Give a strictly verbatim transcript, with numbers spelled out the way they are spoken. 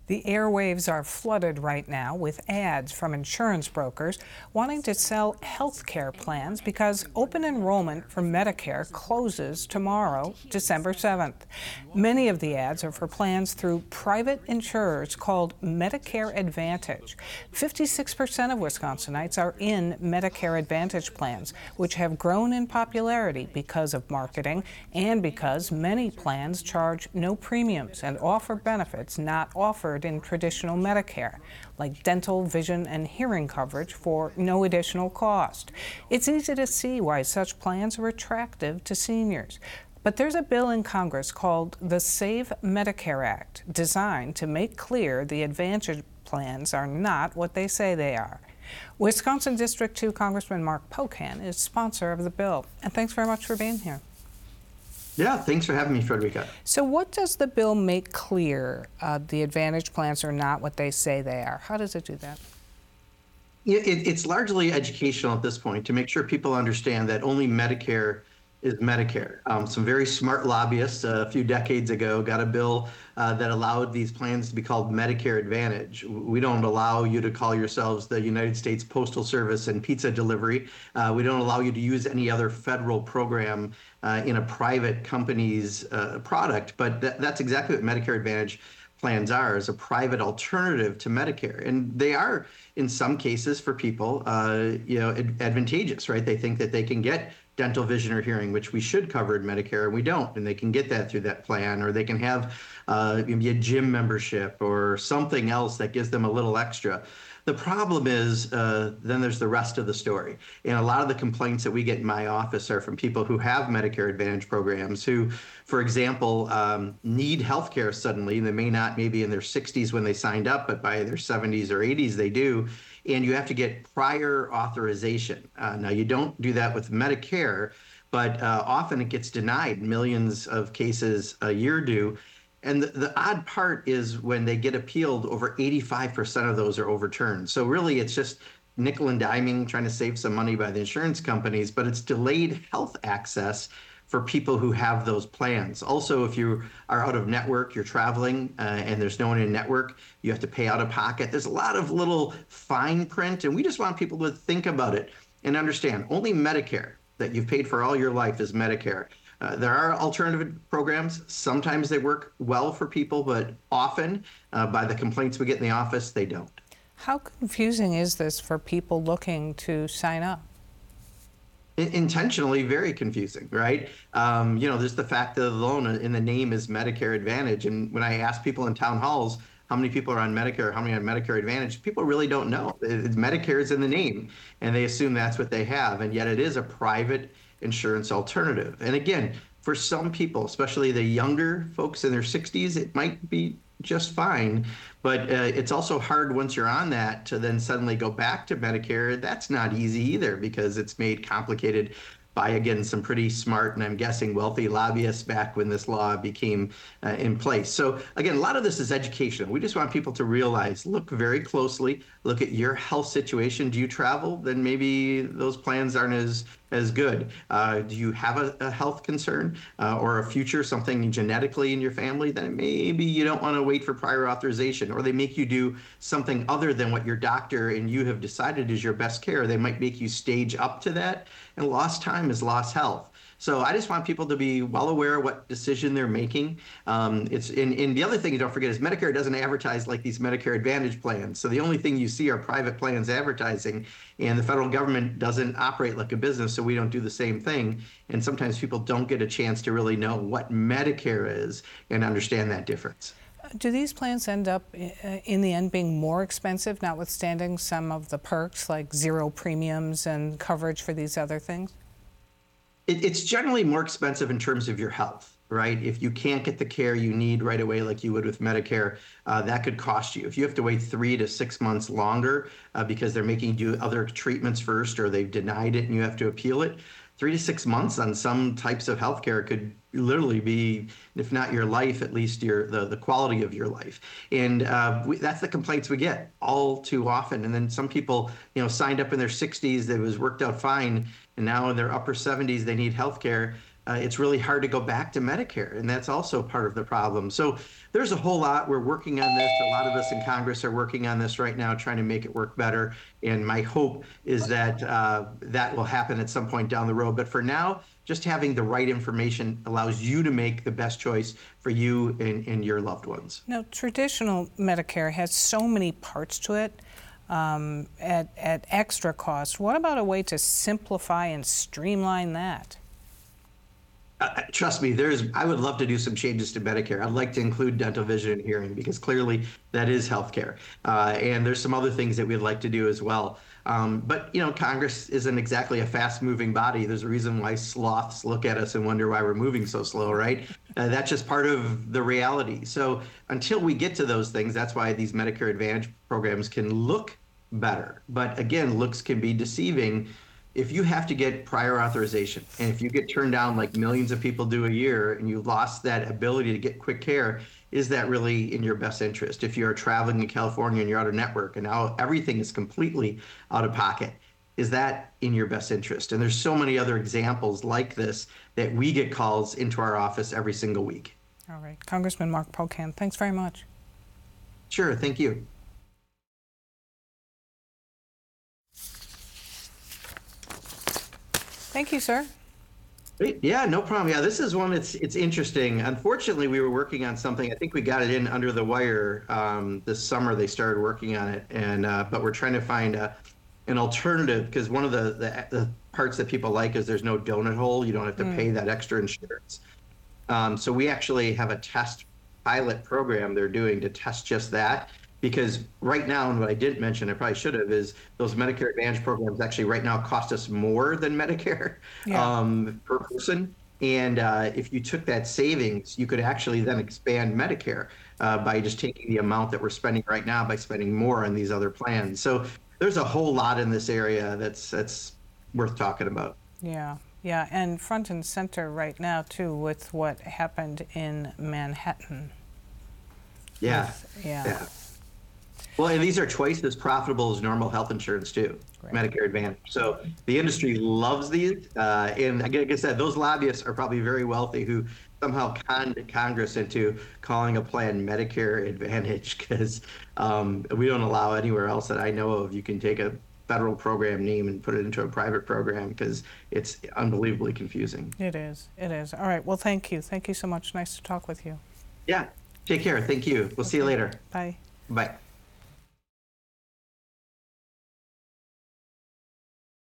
The airwaves are flooded right now with ads from insurance brokers wanting to sell health care plans because open enrollment for Medicare closes tomorrow, December seventh. Many of the ads are for plans through private insurers called Medicare Advantage. fifty-six percent of Wisconsinites are in Medicare Advantage plans, which have grown in popularity because of marketing and because many plans charge no premiums and offer benefits not offered in traditional Medicare, like dental, vision, and hearing coverage for no additional cost. It's easy to see why such plans are attractive to seniors. But there's a bill in Congress called the Save Medicare Act, designed to make clear the Advantage plans are not what they say they are. Wisconsin District two Congressman Mark Pocan is sponsor of the bill. And thanks very much for being here. Yeah, thanks for having me, Frederica. So what does the bill make clear? Uh, the Advantage plans are not what they say they are. How does it do that? It, it, it's largely educational at this point to make sure people understand that only Medicare is Medicare. Um, some very smart lobbyists uh, a few decades ago got a bill uh, that allowed these plans to be called Medicare Advantage. We don't allow you to call yourselves the United States Postal Service and pizza delivery. Uh, we don't allow you to use any other federal program uh, in a private company's uh, product, but th that's exactly what Medicare Advantage plans are, is a private alternative to Medicare. And they are, in some cases, for people, uh, you know, ad advantageous, right? They think that they can get dental, vision, or hearing, which we should cover in Medicare, and we don't, and they can get that through that plan, or they can have uh, maybe a gym membership or something else that gives them a little extra. The problem is, uh, then there's the rest of the story. And a lot of the complaints that we get in my office are from people who have Medicare Advantage programs who, for example, um, need health care suddenly. They may not maybe in their sixties when they signed up, but by their seventies or eighties they do. And you have to get prior authorization. Uh, now, you don't do that with Medicare, but uh, often it gets denied. Millions of cases a year do. And the, the odd part is when they get appealed, over eighty-five percent of those are overturned. So really, it's just nickel and diming, trying to save some money by the insurance companies, but it's delayed health access for people who have those plans. Also, if you are out of network, you're traveling, uh, and there's no one in network, you have to pay out of pocket. There's a lot of little fine print, and we just want people to think about it and understand only Medicare that you've paid for all your life is Medicare. Uh, there are alternative programs. Sometimes they work well for people, but often, uh, by the complaints we get in the office, they don't. How confusing is this for people looking to sign up? Intentionally very confusing, right? Um, you know, there's the fact that alone in the name is Medicare Advantage. And when I ask people in town halls, how many people are on Medicare, how many on Medicare Advantage, people really don't know. It, Medicare is in the name, and they assume that's what they have. And yet it is a private insurance alternative. And again, for some people, especially the younger folks in their sixties, it might be just fine. But uh, it's also hard once you're on that to then suddenly go back to Medicare. That's not easy either, because it's made complicated by, again, some pretty smart and I'm guessing wealthy lobbyists back when this law became uh, in place. So again, a lot of this is educational. We just want people to realize, look very closely, look at your health situation. Do you travel? Then maybe those plans aren't as as good. Uh, do you have a, a health concern uh, or a future, something genetically in your family? Then maybe you don't want to wait for prior authorization, or they make you do something other than what your doctor and you have decided is your best care. They might make you stage up to that, and lost time is lost health. So I just want people to be well aware of what decision they're making. Um, it's in, in the other thing you don't forget is Medicare doesn't advertise like these Medicare Advantage plans. So the only thing you see are private plans advertising, and the federal government doesn't operate like a business, so we don't do the same thing. And sometimes people don't get a chance to really know what Medicare is and understand that difference. Do these plans end up in the end being more expensive, notwithstanding some of the perks like zero premiums and coverage for these other things? It, it's generally more expensive in terms of your health, right? If you can't get the care you need right away like you would with Medicare, uh, that could cost you. If you have to wait three to six months longer uh, because they're making you do other treatments first, or they've denied it and you have to appeal it, three to six months on some types of healthcare could literally be, if not your life, at least your the, the quality of your life. And uh, we, that's the complaints we get all too often. And then some people, you know, signed up in their sixties, that was worked out fine, and now in their upper seventies, they need healthcare. uh, it's really hard to go back to Medicare, and that's also part of the problem. So there's a whole lot. We're working on this. A lot of us in Congress are working on this right now, trying to make it work better. And my hope is that uh, that will happen at some point down the road. But for now, just having the right information allows you to make the best choice for you and, and your loved ones. Now, traditional Medicare has so many parts to it um, at, at extra cost. What about a way to simplify and streamline that? Uh, trust me, there's. I would love to do some changes to Medicare. I'd like to include dental, vision, and hearing because clearly that is healthcare. Uh, and there's some other things that we'd like to do as well. Um, but you know, Congress isn't exactly a fast-moving body. There's a reason why sloths look at us and wonder why we're moving so slow, right? Uh, that's just part of the reality. So until we get to those things, that's why these Medicare Advantage programs can look better. But again, looks can be deceiving. If you have to get prior authorization, and if you get turned down like millions of people do a year, and you lost that ability to get quick care, is that really in your best interest? If you're traveling in California and you're out of network and now everything is completely out of pocket, is that in your best interest? And there's so many other examples like this that we get calls into our office every single week. All right. Congressman Mark Pocan, thanks very much. Sure, thank you. Thank you, sir. Yeah, no problem. Yeah, this is one that's it's interesting. Unfortunately, we were working on something. I think we got it in under the wire um, this summer. They started working on it, and uh, but we're trying to find a, an alternative because one of the, the the parts that people like is there's no donut hole. You don't have to mm. pay that extra insurance. Um, so we actually have a test pilot program they're doing to test just that. Because right now, and what I didn't mention, I probably should have, is those Medicare Advantage programs actually right now cost us more than Medicare yeah. um, per person. And uh, if you took that savings, you could actually then expand Medicare uh, by just taking the amount that we're spending right now by spending more on these other plans. So there's a whole lot in this area that's that's worth talking about. Yeah, yeah, and front and center right now too with what happened in Manhattan. Yeah, with, yeah. yeah. Well, and these are twice as profitable as normal health insurance too, Great. Medicare Advantage. So the industry loves these. Uh, and like I said, those lobbyists are probably very wealthy who somehow conned Congress into calling a plan Medicare Advantage because um, we don't allow anywhere else that I know of. You can take a federal program name and put it into a private program because it's unbelievably confusing. It is. It is. All right. Well, thank you. Thank you so much. Nice to talk with you. Yeah. Take care. Thank you. We'll okay. see you later. Bye. Bye.